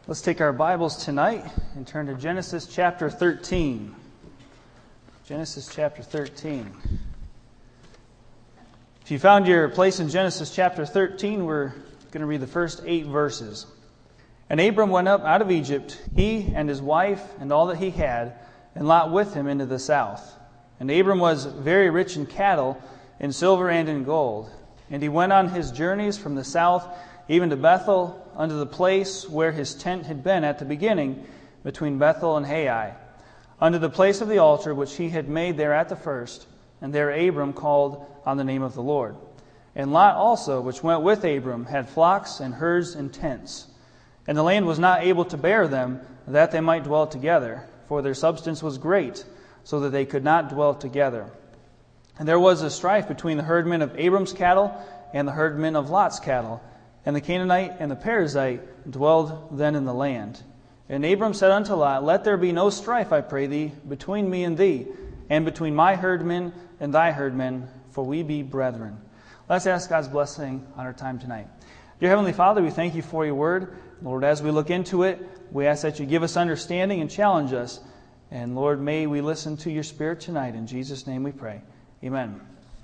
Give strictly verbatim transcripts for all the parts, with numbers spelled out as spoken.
Let's take our Bibles tonight and turn to Genesis chapter thirteen. Genesis chapter thirteen. If you found your place in Genesis chapter thirteen, we're going to read the first eight verses. And Abram went up out of Egypt, he and his wife and all that he had, and Lot with him into the south. And Abram was very rich in cattle, in silver and in gold. And he went on his journeys from the south, even to Bethel, unto the place where his tent had been at the beginning, between Bethel and Hai, unto the place of the altar which he had made there at the first. And there Abram called on the name of the Lord. And Lot also, which went with Abram, had flocks and herds and tents. And the land was not able to bear them, that they might dwell together, for their substance was great, so that they could not dwell together. And there was a strife between the herdmen of Abram's cattle and the herdmen of Lot's cattle. And the Canaanite and the Perizzite dwelled then in the land. And Abram said unto Lot, Let there be no strife, I pray thee, between me and thee, and between my herdmen and thy herdmen, for we be brethren. Let's ask God's blessing on our time tonight. Dear Heavenly Father, we thank you for your word. Lord, as we look into it, we ask that you give us understanding and challenge us. And Lord, may we listen to your Spirit tonight. In Jesus' name we pray. Amen.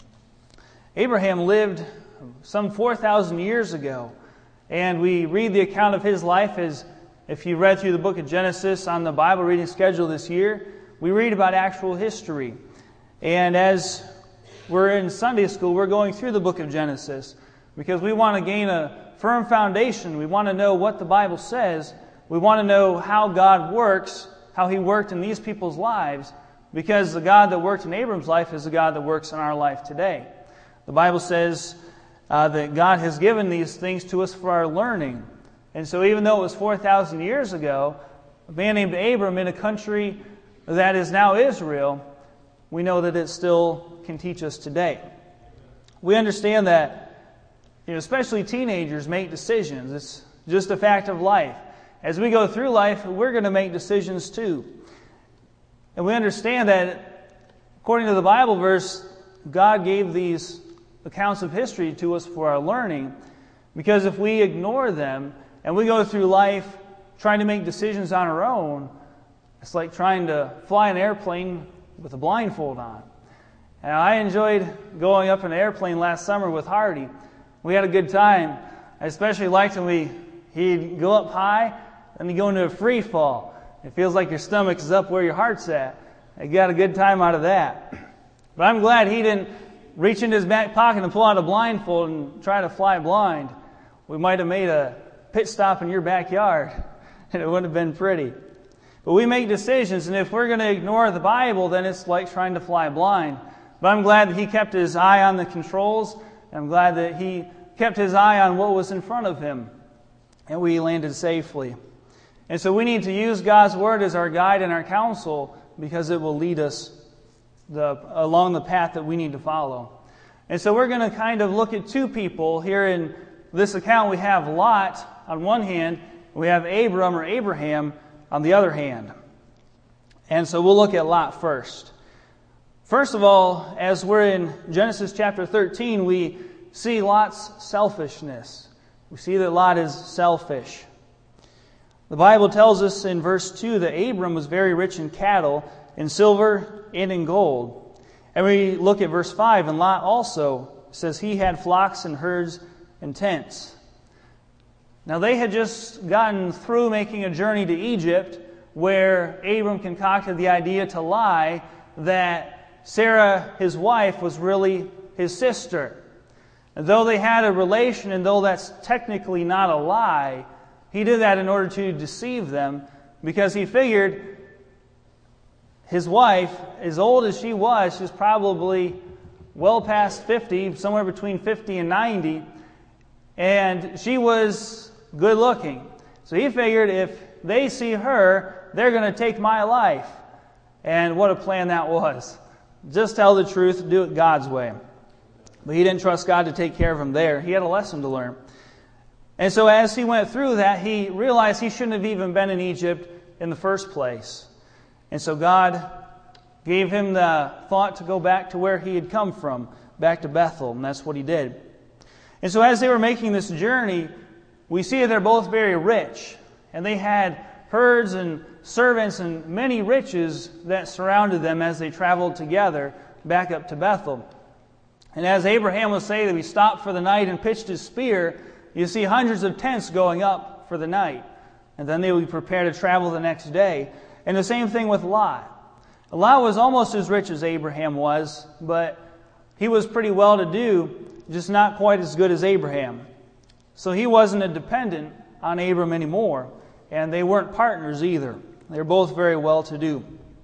Abraham lived some four thousand years ago, and we read the account of his life as if you read through the book of Genesis on the Bible reading schedule this year, we read about actual history. And as we're in Sunday school, we're going through the book of Genesis because we want to gain a firm foundation. We want to know what the Bible says. We want to know how God works, how He worked in these people's lives, because the God that worked in Abram's life is the God that works in our life today. The Bible says uh, that God has given these things to us for our learning. And so even though it was four thousand years ago, a man named Abram in a country that is now Israel, we know that it still can teach us today. We understand that, you know, especially teenagers make decisions. It's just a fact of life. As we go through life, we're going to make decisions too. And we understand that, according to the Bible verse, God gave these accounts of history to us for our learning, because if we ignore them and we go through life trying to make decisions on our own, it's like trying to fly an airplane with a blindfold on. And I enjoyed going up in an airplane last summer with Hardy. We had a good time. I especially liked when we he'd go up high and he'd go into a free fall. It feels like your stomach is up where your heart's at. I got a good time out of that. But I'm glad he didn't reach into his back pocket and pull out a blindfold and try to fly blind. We might have made a pit stop in your backyard, and it wouldn't have been pretty. But we make decisions, and if we're going to ignore the Bible, then it's like trying to fly blind. But I'm glad that he kept his eye on the controls, and I'm glad that he kept his eye on what was in front of him, and we landed safely. And so we need to use God's Word as our guide and our counsel, because it will lead us the, along the path that we need to follow. And so we're going to kind of look at two people. Here in this account we have Lot on one hand, we have Abram or Abraham on the other hand. And so we'll look at Lot first. First of all, as we're in Genesis chapter thirteen, we see Lot's selfishness. We see that Lot is selfish. The Bible tells us in verse two that Abram was very rich in cattle, in silver, and in gold. And we look at verse five, and Lot also says he had flocks and herds and tents. Now they had just gotten through making a journey to Egypt, where Abram concocted the idea to lie that Sarah, his wife, was really his sister. And though they had a relation, and though that's technically not a lie, he did that in order to deceive them, because he figured his wife, as old as she was, she was probably well past fifty, somewhere between fifty and ninety, and she was good looking. So he figured if they see her, they're going to take my life. And what a plan that was. Just tell the truth, do it God's way. But he didn't trust God to take care of him there. He had a lesson to learn. And so as he went through that, he realized he shouldn't have even been in Egypt in the first place. And so God gave him the thought to go back to where he had come from, back to Bethel, and that's what he did. And so as they were making this journey, we see that they're both very rich. and they had herds and servants and many riches that surrounded them as they traveled together back up to Bethel. And as Abraham will say that he stopped for the night and pitched his spear, you see hundreds of tents going up for the night. And then they would be prepared to travel the next day. And the same thing with Lot. Lot was almost as rich as Abraham was, but he was pretty well-to-do, just not quite as good as Abraham. So he wasn't a dependent on Abram anymore, and they weren't partners either. They were both very well-to-do.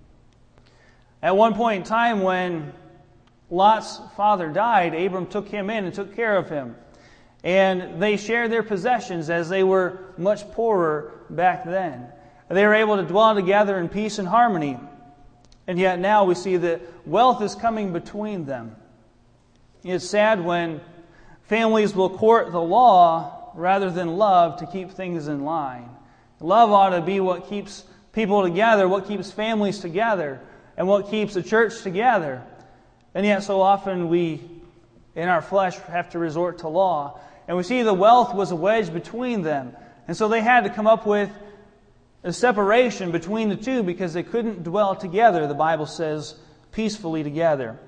At one point in time when Lot's father died, Abram took him in and took care of him. And they shared their possessions as they were much poorer back then. They were able to dwell together in peace and harmony. And yet now we see that wealth is coming between them. It's sad when families will court the law rather than love to keep things in line. Love ought to be what keeps people together, what keeps families together, and what keeps a church together. And yet so often we, in our flesh, have to resort to law. And we see the wealth was a wedge between them. And so they had to come up with a separation between the two because they couldn't dwell together, the Bible says, peacefully together.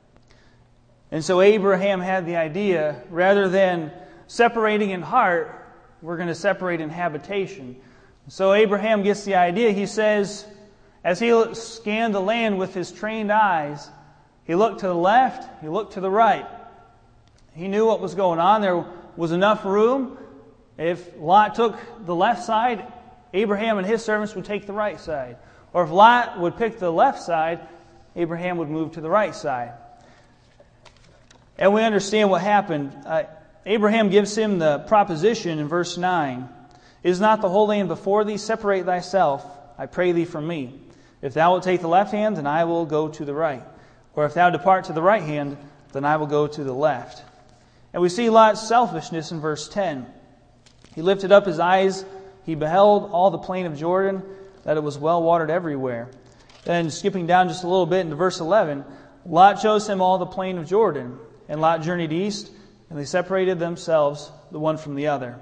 And so Abraham had the idea, rather than separating in heart, we're going to separate in habitation. So Abraham gets the idea. He says, as he scanned the land with his trained eyes, he looked to the left, he looked to the right. He knew what was going on. There was enough room. If Lot took the left side, Abraham and his servants would take the right side. Or if Lot would pick the left side, Abraham would move to the right side. And we understand what happened. Uh, Abraham gives him the proposition in verse nine. Is not the whole land before thee? Separate thyself, I pray thee, from me. If thou wilt take the left hand, then I will go to the right. Or if thou depart to the right hand, then I will go to the left. And we see Lot's selfishness in verse ten. He lifted up his eyes, he beheld all the plain of Jordan, that it was well watered everywhere. Then skipping down just a little bit into verse eleven, Lot chose him all the plain of Jordan, and Lot journeyed east, and they separated themselves the one from the other.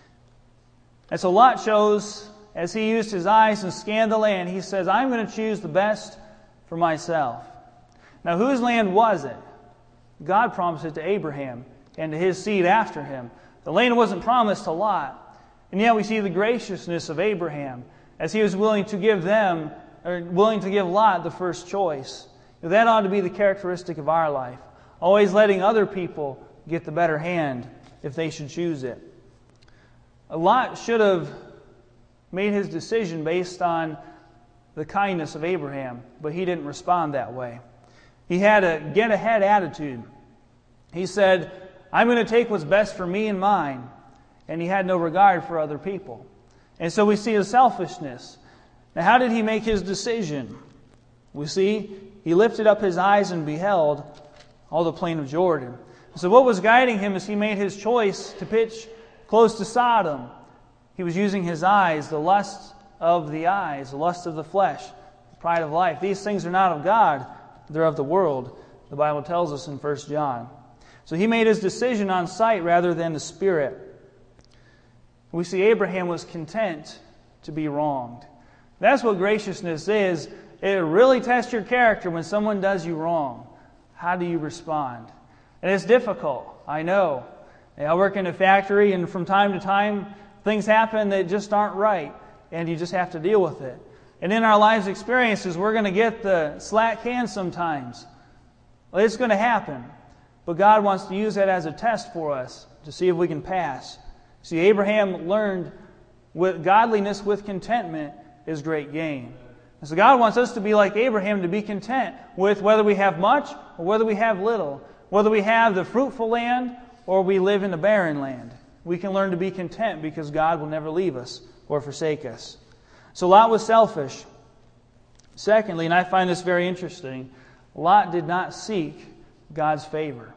And so Lot chose, as he used his eyes and scanned the land, he says, I'm going to choose the best for myself. Now, whose land was it? God promised it to Abraham and to his seed after him. The land wasn't promised to Lot. And yet we see the graciousness of Abraham as he was willing to give them, or willing to give Lot the first choice. That ought to be the characteristic of our life. Always letting other people get the better hand if they should choose it. Lot should have made his decision based on the kindness of Abraham, but he didn't respond that way. He had a get-ahead attitude. He said, I'm going to take what's best for me and mine. And he had no regard for other people. And so we see his selfishness. Now, how did he make his decision? We see he lifted up his eyes and beheld all the plain of Jordan. So what was guiding him as he made his choice to pitch close to Sodom? He was using his eyes, the lust of the eyes, the lust of the flesh, the pride of life. These things are not of God, they're of the world, the Bible tells us in First John. So he made his decision on sight rather than the Spirit. We see Abraham was content to be wronged. That's what graciousness is. It really tests your character when someone does you wrong. How do you respond? And it's difficult, I know. I work in a factory, and from time to time, things happen that just aren't right, and you just have to deal with it. And in our lives experiences, we're going to get the slack hand sometimes. Well, it's going to happen. But God wants to use that as a test for us to see if we can pass. See, Abraham learned with godliness with contentment is great gain. And so God wants us to be like Abraham, to be content with whether we have much or whether we have little, whether we have the fruitful land or we live in the barren land. We can learn to be content because God will never leave us or forsake us. So Lot was selfish. Secondly, and I find this very interesting, Lot did not seek God's favor.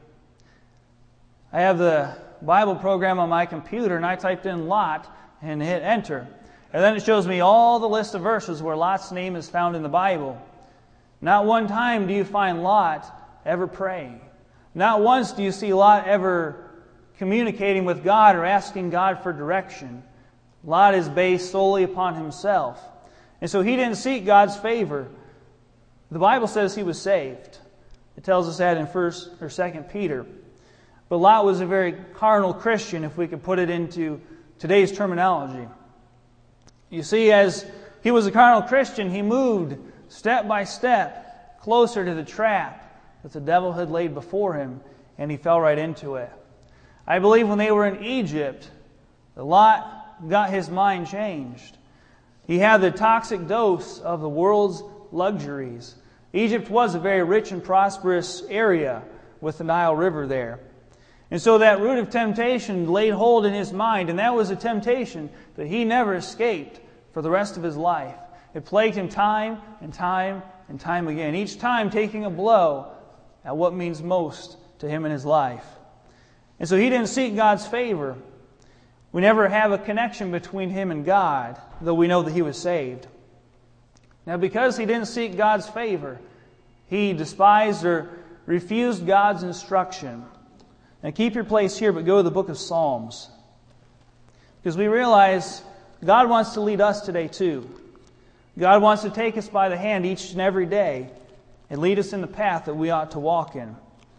I have the Bible program on my computer, and I typed in Lot and hit enter. And then it shows me all the list of verses where Lot's name is found in the Bible. Not one time do you find Lot ever praying. Not once do you see Lot ever communicating with God or asking God for direction. Lot is based solely upon himself. And so he didn't seek God's favor. The Bible says he was saved. It tells us that in First or Second Peter. But Lot was a very carnal Christian, if we could put it into today's terminology. You see, as he was a carnal Christian, he moved step by step closer to the trap that the devil had laid before him, and he fell right into it. I believe when they were in Egypt, Lot got his mind changed. He had the toxic dose of the world's luxuries. Egypt was a very rich and prosperous area with the Nile River there. And so that root of temptation laid hold in his mind, and that was a temptation that he never escaped for the rest of his life. It plagued him time and time and time again, each time taking a blow at what means most to him in his life. And so he didn't seek God's favor. We never have a connection between him and God, though we know that he was saved. Now, because he didn't seek God's favor, he despised or refused God's instruction. Now, keep your place here, but go to the book of Psalms. Because we realize God wants to lead us today too. God wants to take us by the hand each and every day and lead us in the path that we ought to walk in.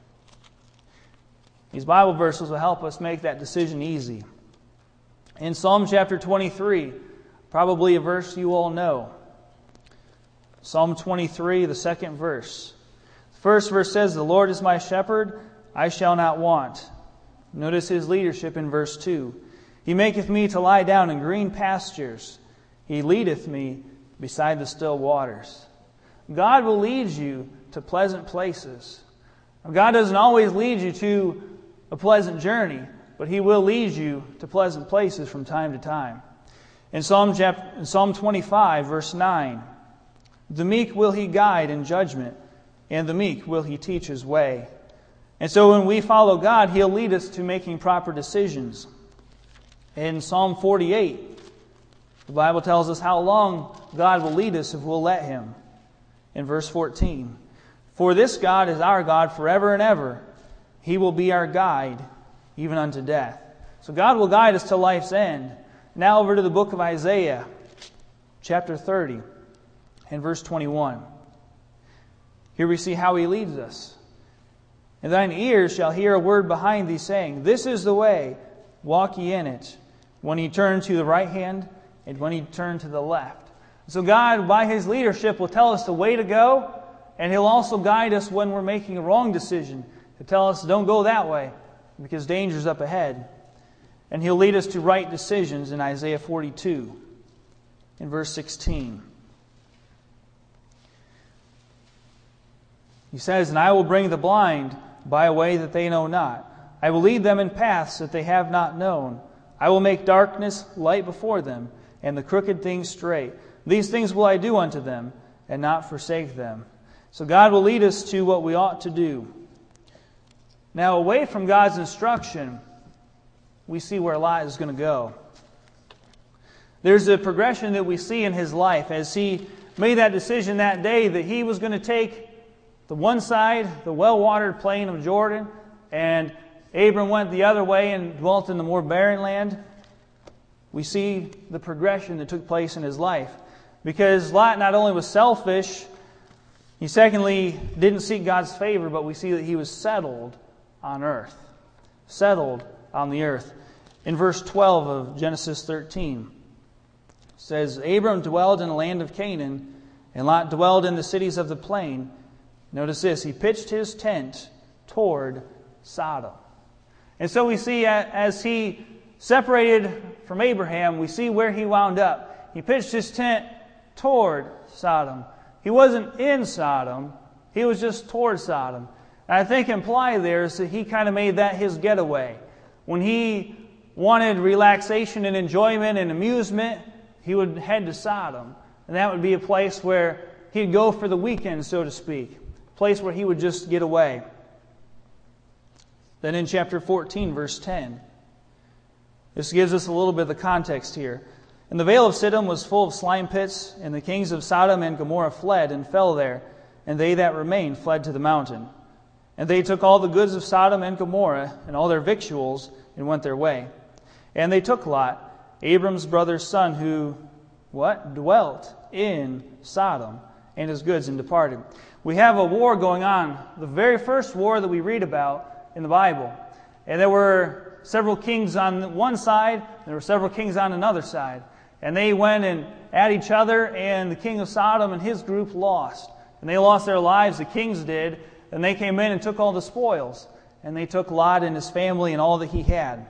These Bible verses will help us make that decision easy. In Psalm chapter twenty-three, probably a verse you all know. Psalm twenty-three, the second verse. The first verse says, "The Lord is my shepherd, I shall not want." Notice his leadership in verse two. "He maketh me to lie down in green pastures. He leadeth me beside the still waters." God will lead you to pleasant places. God doesn't always lead you to a pleasant journey, but He will lead you to pleasant places from time to time. In Psalm, chapter, in Psalm twenty-five, verse nine, "The meek will He guide in judgment, and the meek will He teach His way." And so when we follow God, He'll lead us to making proper decisions. In Psalm forty-eight, the Bible tells us how long God will lead us if we'll let Him. In verse fourteen, "For this God is our God forever and ever. He will be our guide, even unto death." So God will guide us to life's end. Now over to the book of Isaiah, chapter thirty, and verse twenty-one. Here we see how He leads us. "And thine ears shall hear a word behind thee, saying, This is the way, walk ye in it. When ye turn to the right hand, and when ye turn to the left." So God, by His leadership, will tell us the way to go, and He'll also guide us when we're making a wrong decision. He'll tell us, don't go that way, because danger's up ahead. And He'll lead us to right decisions in Isaiah forty-two, in verse sixteen. He says, "And I will bring the blind by a way that they know not. I will lead them in paths that they have not known. I will make darkness light before them, and the crooked things straight. These things will I do unto them, and not forsake them." So God will lead us to what we ought to do. Now, away from God's instruction, we see where Lot is going to go. There's a progression that we see in his life as he made that decision that day that he was going to take the one side, the well-watered plain of Jordan, and Abram went the other way and dwelt in the more barren land. We see the progression that took place in his life. Because Lot not only was selfish, he secondly didn't seek God's favor, but we see that he was settled on earth. Settled on the earth. In verse twelve of Genesis thirteen, it says, "Abram dwelled in the land of Canaan, and Lot dwelled in the cities of the plain." Notice this, he pitched his tent toward Sodom. And so we see as he separated from Abraham, we see where he wound up. He pitched his tent toward Sodom. He wasn't in Sodom, he was just toward Sodom. And I think implied there is that he kind of made that his getaway. When he wanted relaxation and enjoyment and amusement, he would head to Sodom. And that would be a place where he'd go for the weekend, so to speak. A place where he would just get away. Then in chapter fourteen, verse ten, this gives us a little bit of the context here. "And the vale of Siddim was full of slime pits, and the kings of Sodom and Gomorrah fled and fell there, and they that remained fled to the mountain. And they took all the goods of Sodom and Gomorrah, and all their victuals, and went their way. And they took Lot, Abram's brother's son, who, what? Dwelt in Sodom, and his goods, and departed. We have a war going on, the very first war that we read about in the Bible. And there were several kings on one side, and there were several kings on another side. And they went and at each other, and the king of Sodom and his group lost. And they lost their lives, the kings did, and they came in and took all the spoils. And they took Lot and his family and all that he had.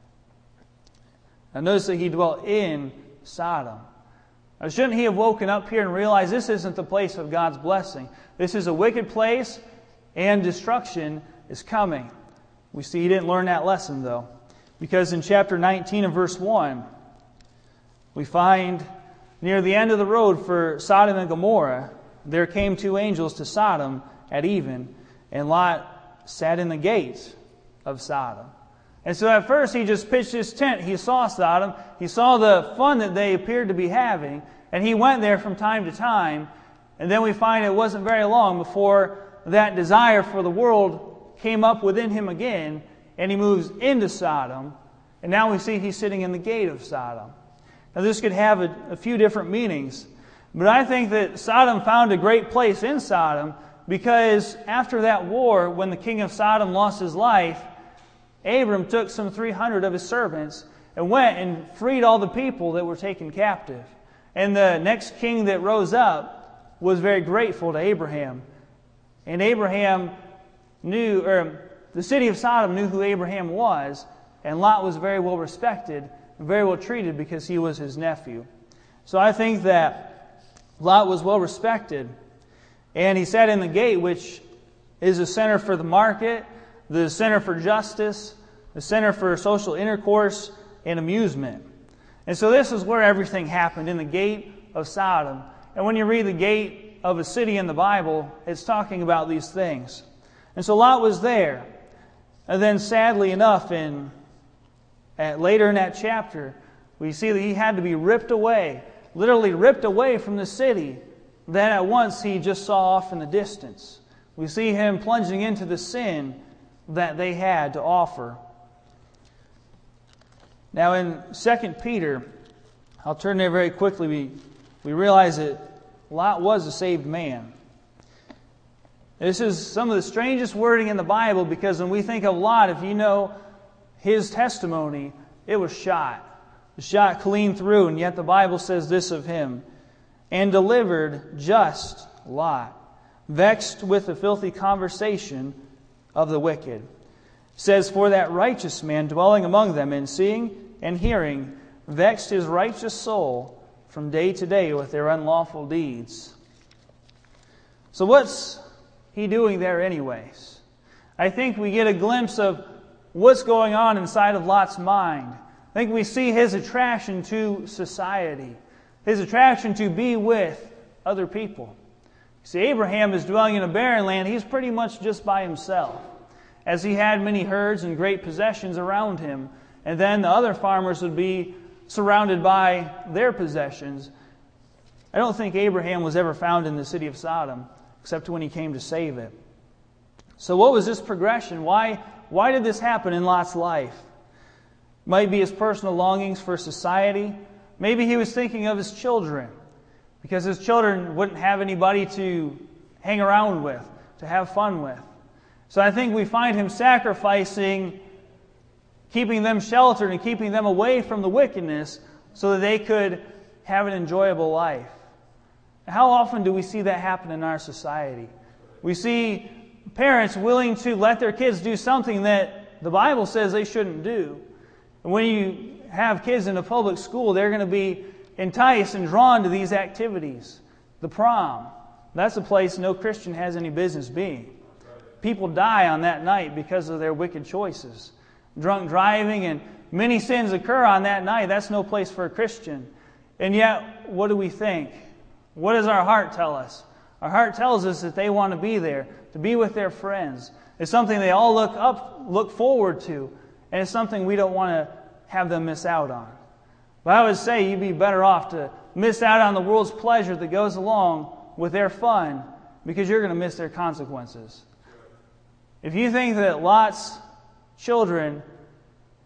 Now notice that he dwelt in Sodom. Now, shouldn't he have woken up here and realized this isn't the place of God's blessing? This is a wicked place, and destruction is coming. We see he didn't learn that lesson, though. Because in chapter nineteen and verse one, we find near the end of the road for Sodom and Gomorrah, there came two angels to Sodom at even, and Lot sat in the gates of Sodom. And so at first he just pitched his tent. He saw Sodom. He saw the fun that they appeared to be having. And he went there from time to time. And then we find it wasn't very long before that desire for the world came up within him again. And he moves into Sodom. And now we see he's sitting in the gate of Sodom. Now this could have a, a few different meanings. But I think that Sodom found a great place in Sodom because after that war, when the king of Sodom lost his life, Abram took some three hundred of his servants and went and freed all the people that were taken captive. And the next king that rose up was very grateful to Abraham. And Abraham knew, or the city of Sodom knew who Abraham was, and Lot was very well respected and very well treated because he was his nephew. So I think that Lot was well respected. And he sat in the gate, which is a center for the market, the center for justice, the center for social intercourse and amusement. And so this is where everything happened, in the gate of Sodom. And when you read the gate of a city in the Bible, it's talking about these things. And so Lot was there. And then sadly enough, in at, later in that chapter, we see that he had to be ripped away, literally ripped away from the city. Then at once he just saw off in the distance. We see him plunging into the sin that they had to offer. Now in Second Peter, I'll turn there very quickly, we, we realize that Lot was a saved man. This is some of the strangest wording in the Bible, because when we think of Lot, if you know his testimony, it was shot. It was shot clean through, and yet the Bible says this of him: and delivered just Lot, vexed with the filthy conversation of the wicked. It says, for that righteous man dwelling among them, and seeing and hearing, vexed his righteous soul from day to day with their unlawful deeds. So what's he doing there anyways? I think we get a glimpse of what's going on inside of Lot's mind. I think we see his attraction to society, his attraction to be with other people. See, Abraham is dwelling in a barren land. He's pretty much just by himself, as he had many herds and great possessions around him. And then the other farmers would be surrounded by their possessions. I don't think Abraham was ever found in the city of Sodom, except when he came to save it. So what was this progression? Why, why did this happen in Lot's life? Might be his personal longings for society. Maybe he was thinking of his children, because his children wouldn't have anybody to hang around with, to have fun with. So I think we find him sacrificing keeping them sheltered and keeping them away from the wickedness so that they could have an enjoyable life. How often do we see that happen in our society? We see parents willing to let their kids do something that the Bible says they shouldn't do. And when you have kids in a public school, they're going to be enticed and drawn to these activities. The prom, that's a place no Christian has any business being. People die on that night because of their wicked choices. Drunk driving, and many sins occur on that night. That's no place for a Christian. And yet, what do we think? What does our heart tell us? Our heart tells us that they want to be there, to be with their friends. It's something they all look up, look forward to, and it's something we don't want to have them miss out on. But I would say you'd be better off to miss out on the world's pleasure that goes along with their fun, because you're going to miss their consequences. If you think that Lot's children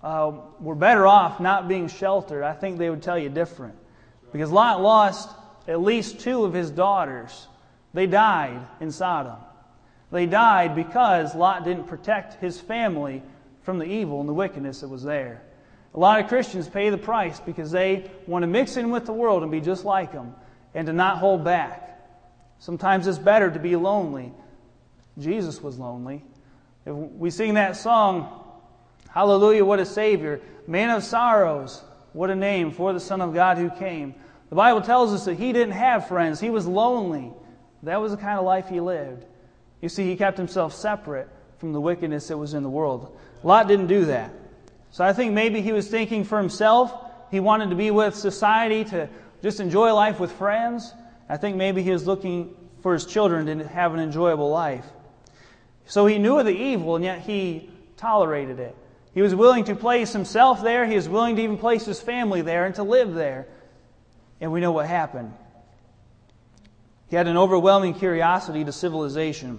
uh, were better off not being sheltered, I think they would tell you different. Because Lot lost at least two of his daughters. They died in Sodom. They died because Lot didn't protect his family from the evil and the wickedness that was there. A lot of Christians pay the price because they want to mix in with the world and be just like them and to not hold back. Sometimes it's better to be lonely. Jesus was lonely. If we sing that song, Hallelujah, what a Savior. Man of sorrows, what a name for the Son of God who came. The Bible tells us that he didn't have friends. He was lonely. That was the kind of life he lived. You see, he kept himself separate from the wickedness that was in the world. Lot didn't do that. So I think maybe he was thinking for himself. He wanted to be with society, to just enjoy life with friends. I think maybe he was looking for his children to have an enjoyable life. So he knew of the evil, and yet he tolerated it. He was willing to place himself there. He was willing to even place his family there and to live there. And we know what happened. He had an overwhelming curiosity to civilization.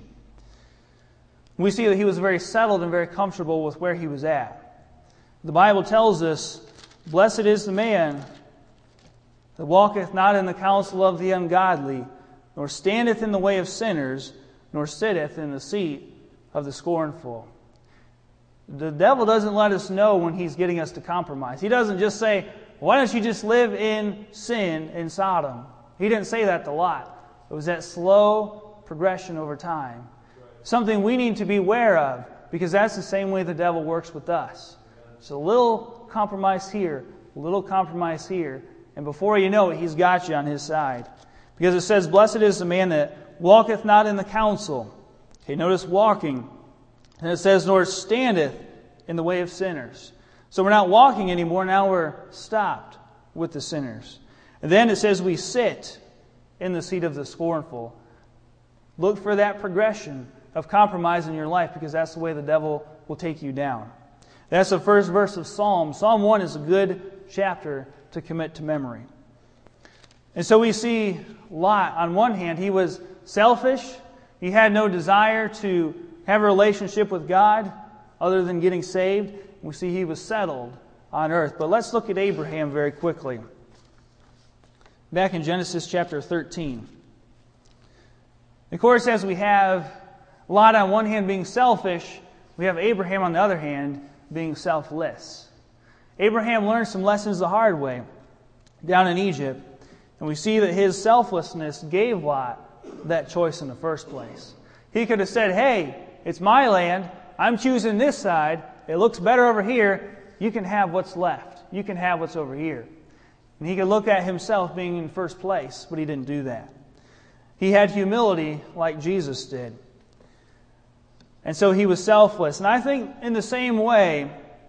We see that he was very settled and very comfortable with where he was at. The Bible tells us, Blessed is the man that walketh not in the counsel of the ungodly, nor standeth in the way of sinners, nor sitteth in the seat of the scornful. The devil doesn't let us know when he's getting us to compromise. He doesn't just say, why don't you just live in sin in Sodom? He didn't say that to Lot. It was that slow progression over time. Something we need to be aware of, because that's the same way the devil works with us. So a little compromise here, a little compromise here, and before you know it, he's got you on his side. Because it says, Blessed is the man that walketh not in the counsel. Okay, notice walking. And it says, nor standeth in the way of sinners. So we're not walking anymore, now we're stopped with the sinners. And then it says we sit in the seat of the scornful. Look for that progression of compromise in your life, because that's the way the devil will take you down. That's the first verse of Psalm. Psalm one is a good chapter to commit to memory. And so we see Lot, on one hand, he was selfish. He had no desire to have a relationship with God other than getting saved. We see he was settled on earth. But let's look at Abraham very quickly. Back in Genesis chapter thirteen. Of course, as we have Lot on one hand being selfish, we have Abraham on the other hand being selfless. Abraham learned some lessons the hard way down in Egypt. And we see that his selflessness gave Lot that choice in the first place. He could have said, hey, it's my land. I'm choosing this side. It looks better over here. You can have what's left. You can have what's over here. And he could look at himself being in first place, but he didn't do that. He had humility like Jesus did. And so he was selfless. And I think in the same way,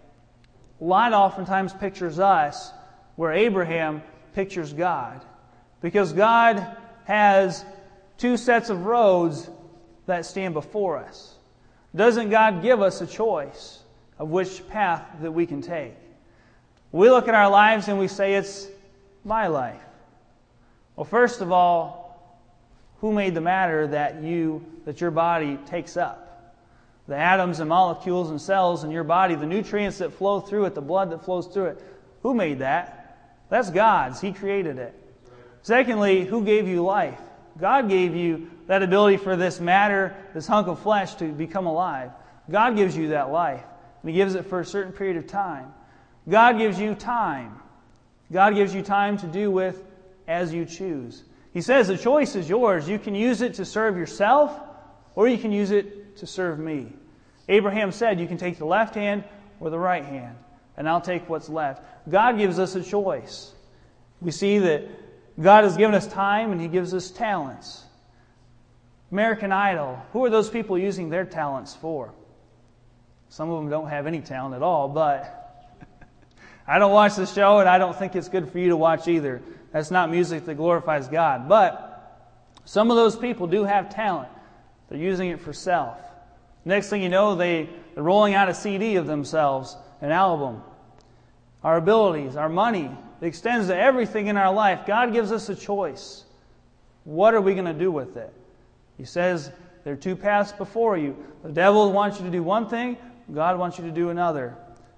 Lot oftentimes pictures us where Abraham pictures God. Because God has two sets of roads that stand before us. Doesn't God give us a choice of which path that we can take? We look at our lives and we say, it's my life. Well, first of all, who made the matter that you, that your body takes up? The atoms and molecules and cells in your body, the nutrients that flow through it, the blood that flows through it. Who made that? That's God's. He created it. Secondly, who gave you life? God gave you that ability for this matter, this hunk of flesh to become alive. God gives you that life. And He gives it for a certain period of time. God gives you time. God gives you time to do with as you choose. He says the choice is yours. You can use it to serve yourself, or you can use it to serve me. Abraham said, you can take the left hand or the right hand, and I'll take what's left. God gives us a choice. We see that God has given us time and He gives us talents. American Idol, who are those people using their talents for? Some of them don't have any talent at all, but I don't watch the show and I don't think it's good for you to watch either. That's not music that glorifies God. But some of those people do have talent. They're using it for self. Next thing you know, they, they're rolling out a C D of themselves, an album. Our abilities, our money, it extends to everything in our life. God gives us a choice. What are we going to do with it? He says there are two paths before you. The devil wants you to do one thing. God wants you to do another.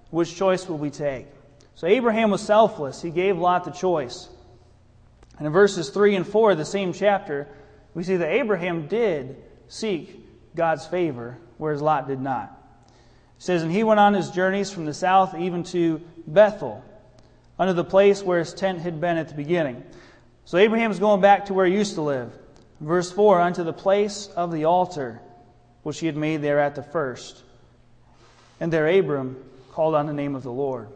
Which choice will we take? So Abraham was selfless. He gave Lot the choice. And in verses three and four of the same chapter, we see that Abraham did seek God's favor, whereas Lot did not. It says, and he went on his journeys from the south even to Bethel, unto the place where his tent had been at the beginning. So Abraham's going back to where he used to live. Verse four, unto the place of the altar, which he had made there at the first. And there Abram called on the name of the Lord.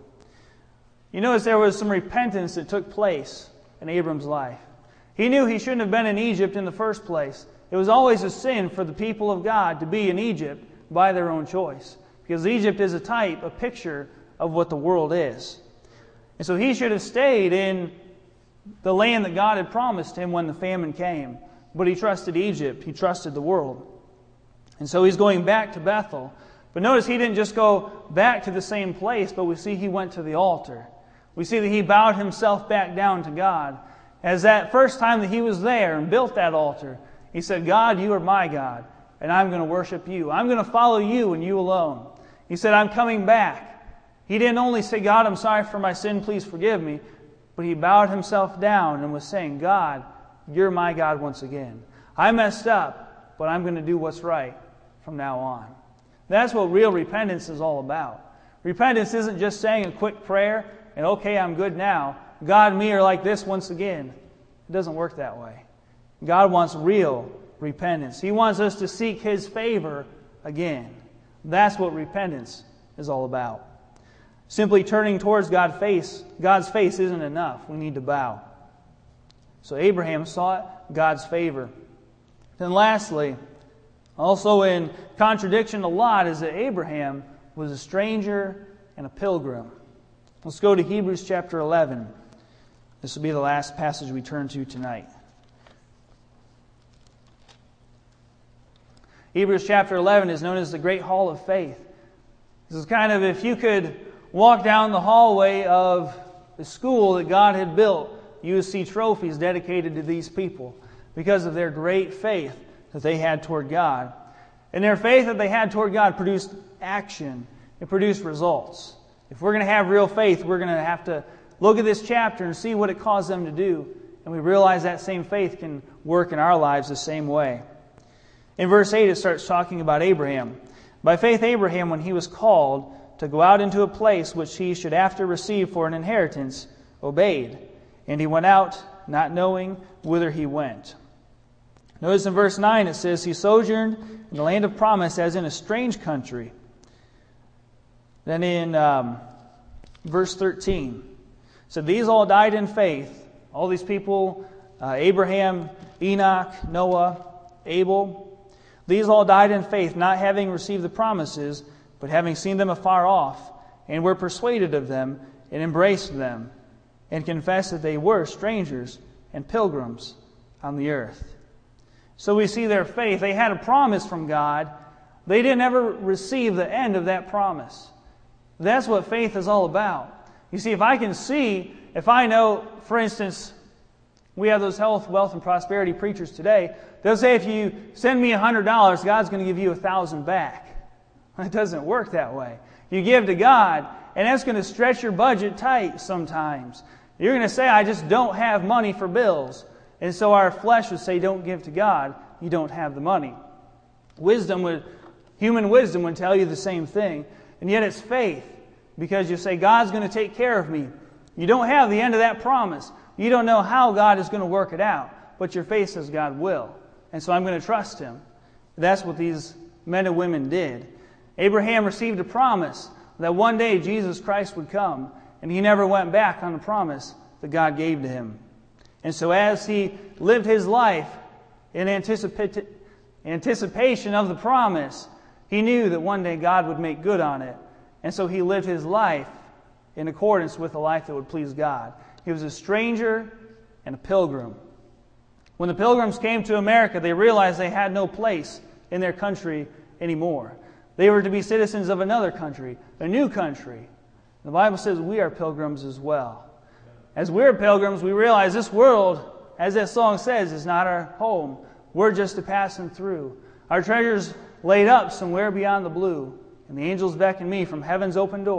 You notice there was some repentance that took place in Abram's life. He knew he shouldn't have been in Egypt in the first place. It was always a sin for the people of God to be in Egypt by their own choice. Because Egypt is a type, a picture of what the world is. And so he should have stayed in the land that God had promised him when the famine came. But he trusted Egypt. He trusted the world. And so he's going back to Bethel. But notice he didn't just go back to the same place, but we see he went to the altar. We see that he bowed himself back down to God. As that first time that he was there and built that altar, he said, God, you are my God, and I'm going to worship you. I'm going to follow you and you alone. He said, I'm coming back. He didn't only say, God, I'm sorry for my sin, please forgive me, but he bowed himself down and was saying, God, you're my God once again. I messed up, but I'm going to do what's right from now on. That's what real repentance is all about. Repentance isn't just saying a quick prayer and, okay, I'm good now. God and me are like this once again. It doesn't work that way. God wants real repentance. He wants us to seek His favor again. That's what repentance is all about. Simply turning towards God's face, God's face isn't enough. We need to bow. So Abraham sought God's favor. Then lastly, also in contradiction to Lot, is that Abraham was a stranger and a pilgrim. Let's go to Hebrews chapter eleven. This will be the last passage we turn to tonight. Hebrews chapter eleven is known as the Great Hall of Faith. This is kind of, if you could walk down the hallway of the school that God had built, you would see trophies dedicated to these people because of their great faith that they had toward God. And their faith that they had toward God produced action. It produced results. If we're going to have real faith, we're going to have to look at this chapter and see what it caused them to do. And we realize that same faith can work in our lives the same way. In verse eight, it starts talking about Abraham. By faith, Abraham, when he was called to go out into a place which he should after receive for an inheritance, obeyed. And he went out, not knowing whither he went. Notice in verse nine it says, he sojourned in the land of promise as in a strange country. Then in um, verse thirteen, it said, these all died in faith. All these people, uh, Abraham, Enoch, Noah, Abel, these all died in faith, not having received the promises, but having seen them afar off, and were persuaded of them, and embraced them, and confessed that they were strangers and pilgrims on the earth. So we see their faith. They had a promise from God. They didn't ever receive the end of that promise. That's what faith is all about. You see, if I can see, if I know, for instance, we have those health, wealth, and prosperity preachers today. They'll say, if you send me one hundred dollars, God's going to give you one thousand dollars back. It doesn't work that way. You give to God, and that's going to stretch your budget tight sometimes. You're going to say, I just don't have money for bills. And so our flesh would say, don't give to God. You don't have the money. Wisdom would, human wisdom would tell you the same thing. And yet it's faith. Because you say, God's going to take care of me. You don't have the end of that promise. You don't know how God is going to work it out. But your faith says God will. And so I'm going to trust Him. That's what these men and women did. Abraham received a promise that one day Jesus Christ would come. And he never went back on the promise that God gave to him. And so as he lived his life in anticipa- anticipation of the promise, he knew that one day God would make good on it. And so he lived his life in accordance with a life that would please God. He was a stranger and a pilgrim. When the pilgrims came to America, they realized they had no place in their country anymore. They were to be citizens of another country, a new country. The Bible says we are pilgrims as well. As we're pilgrims, we realize this world, as that song says, is not our home. We're just a passing through. Our treasure's laid up somewhere beyond the blue. And the angels beckon me from heaven's open door.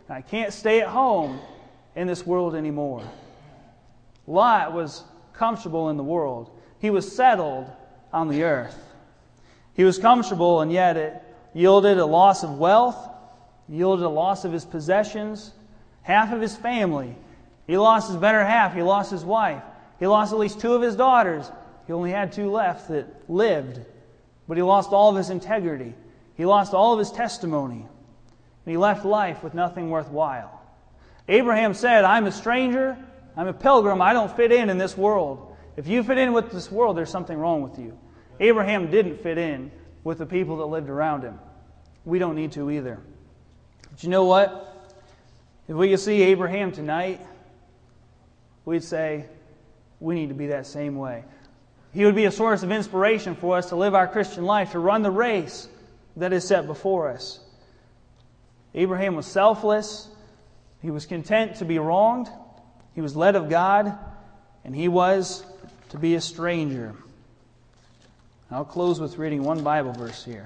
and I can't stay at home in this world anymore. Lot was comfortable in the world. He was settled on the earth. He was comfortable, and yet it yielded a loss of wealth, yielded a loss of his possessions, half of his family. He lost his better half. He lost his wife. He lost at least two of his daughters. He only had two left that lived. But he lost all of his integrity. He lost all of his testimony. And he left life with nothing worthwhile. Abraham said, I'm a stranger. I'm a pilgrim. I don't fit in in this world. If you fit in with this world, there's something wrong with you. Abraham didn't fit in with the people that lived around him. We don't need to either. But you know what? If we could see Abraham tonight, we'd say we need to be that same way. He would be a source of inspiration for us to live our Christian life, to run the race that is set before us. Abraham was selfless. He was content to be wronged. He was led of God, and he was to be a stranger. I'll close with reading one Bible verse here.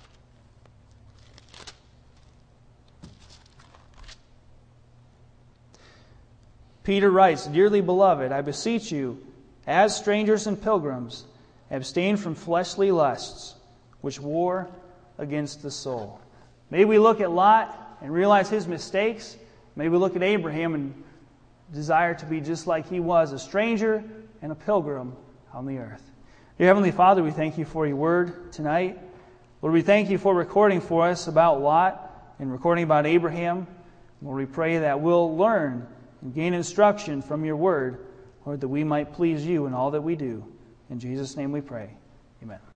Peter writes, Dearly beloved, I beseech you, as strangers and pilgrims, abstain from fleshly lusts, which war against the soul. May we look at Lot and realize his mistakes. May we look at Abraham and desire to be just like he was, a stranger and a pilgrim on the earth. Dear Heavenly Father, we thank you for your word tonight. Lord, we thank you for recording for us about Lot and recording about Abraham. Lord, we pray that we'll learn and gain instruction from your word, Lord, that we might please you in all that we do. In Jesus' name we pray. Amen.